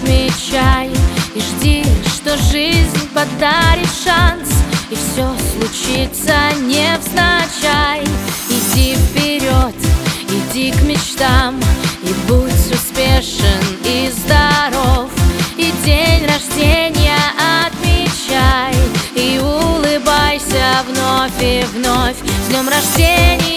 отмечай и жди, что жизнь подарит шанс, и все случится невзначай. Иди вперед, иди к мечтам, и будь успешен и здоров. И день рождения отмечай, и улыбайся вновь и вновь. С днем рождения!